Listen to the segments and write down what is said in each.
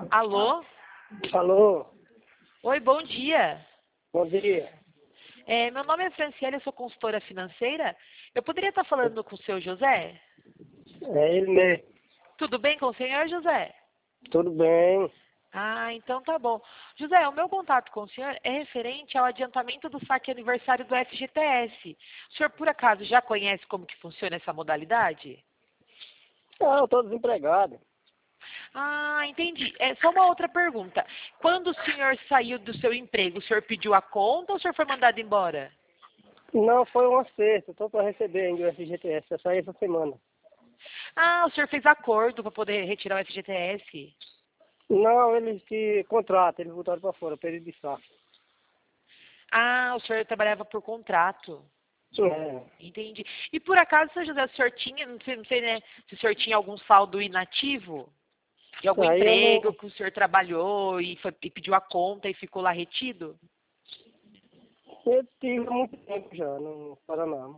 Alô? Alô, Oi, bom dia. bom dia. Meu nome é Franciele, eu sou consultora financeira. Eu poderia estar falando com o seu José? É ele mesmo. Tudo bem com o senhor, José? Tudo bem? Ah, então tá bom. José, o meu contato com o senhor é referente ao adiantamento do saque aniversário do FGTS. O senhor, por acaso, já conhece como que funciona essa modalidade? Ah, eu estou desempregado. Ah, entendi. Só uma outra pergunta. Quando o senhor saiu do seu emprego, o senhor pediu a conta ou o senhor foi mandado embora? Não, foi um acerto. Estou para receber ainda o FGTS. Eu saí essa semana. Ah, o senhor fez acordo para poder retirar o FGTS. Não, eles que contratam, eles botaram para fora, período de saco. Ah, o senhor trabalhava por contrato. É. Entendi. E por acaso, seu José, o senhor tinha, não sei, né, se o senhor tinha algum saldo inativo? De algum Aí eu emprego não. que o senhor trabalhou e pediu a conta e ficou lá retido? Eu tive há muito tempo já, no Paraná.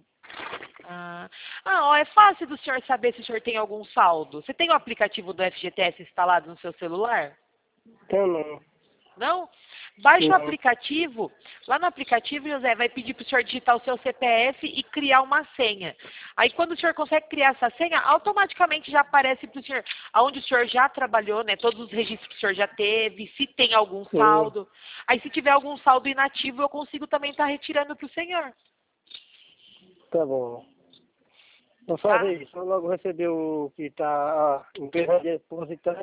Ó, é fácil do senhor saber se o senhor tem algum saldo. Você tem o aplicativo do FGTS instalado no seu celular? Então não. Não? Baixa o Não. aplicativo. Lá no aplicativo, José, vai pedir para o senhor digitar o seu CPF e criar uma senha. Aí, quando o senhor consegue criar essa senha, automaticamente já aparece para o senhor aonde o senhor já trabalhou, né? Todos os registros que o senhor já teve, se tem algum Sim, saldo. Aí, se tiver algum saldo inativo, eu consigo também estar retirando para o senhor. tá bom. Vou Tá? fazer isso. Eu logo receber o que está a empresa depositando,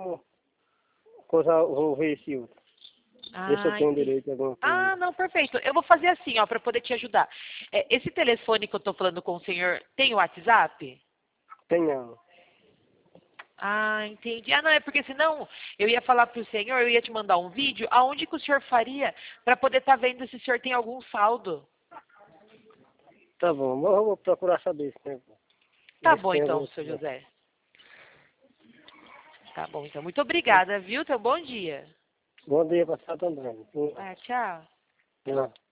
vou ver esse outro. Ver se eu Ah, tenho entendi. direito a alguma Ah, coisa. não, perfeito. Eu vou fazer assim, ó, para poder te ajudar. Esse telefone que eu estou falando com o senhor tem o WhatsApp? Tenho. Ah, entendi. Ah, não, é porque senão eu ia falar para o senhor, eu ia te mandar um vídeo, aonde que o senhor faria para poder estar vendo se o senhor tem algum saldo. Tá bom, eu vou procurar saber se tem, Tá ver se bom tem então, alguma seu coisa. José. Tá bom, então. Muito obrigada, viu? Teu bom dia. Bom dia para você também. Ah, tchau. Não.